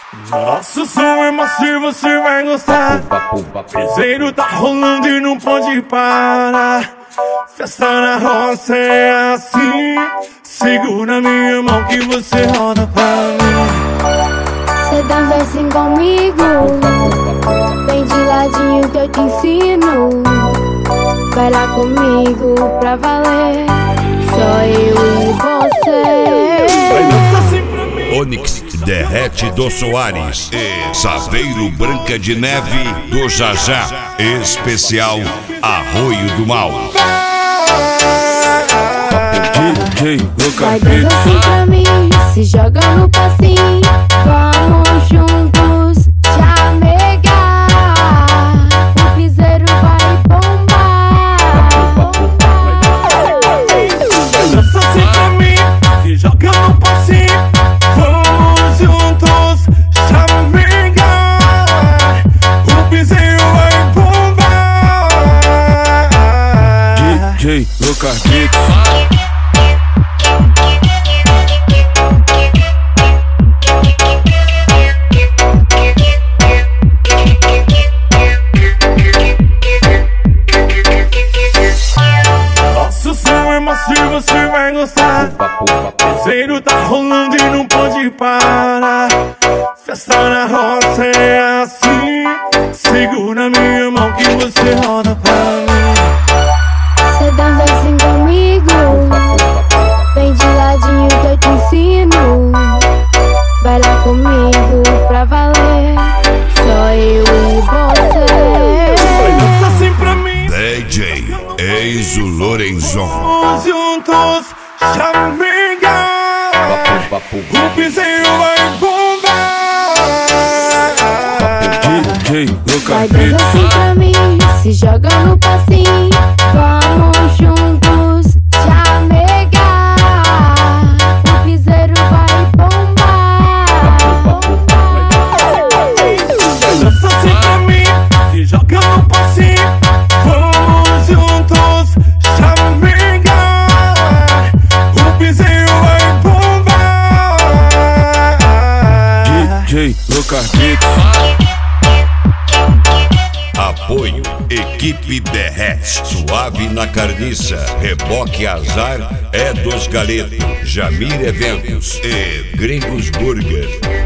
Nosso som é macio, você vai gostar. Piseiro tá rolando e não pode parar. Festa na roça é assim. Segura minha mão que você roda pra mim. Cê dança assim comigo, vem de ladinho que eu te ensino. Vai lá comigo pra valer, só eu e você. Dança assim pra mim. Onyx Derrete do Soares e Saveiro Branca de Neve do Jajá. Especial Arroio do Mal. Vai dança assim pra mim, se joga no passinho. Vamos juntos chamegar, o piseiro vai bombar. Dança assim pra mim, se joga no passinho. Vamos juntos chamegar, o piseiro vai bombar. DJ Lucas Beats. Se você vai gostar, piseiro tá rolando e não pode parar. Festa na roça é assim. Segura minha mão que você roda pra mim. Cê dança assim comigo, vem de ladinho que eu te ensino. Vai lá comigo pra valer, só eu e você. Dança assim pra mim. DJ Enzo Lorenzon. Vamos juntos chamegar, o piseiro vai bombar. DJ Vai Lucas dança Beats. assim pra mim, se joga no passinho. Vamos juntos chamegar, o piseiro vai bombar. Dança assim pra mim, se joga no passinho. Vamos juntos chamegar, o piseiro vai bombar. DJ Lucas Beats. Apoio Equipe Derrete. Suave na carniça. Reboque Azar é dos Galetos. Jamir Eventos e Gringos Burger.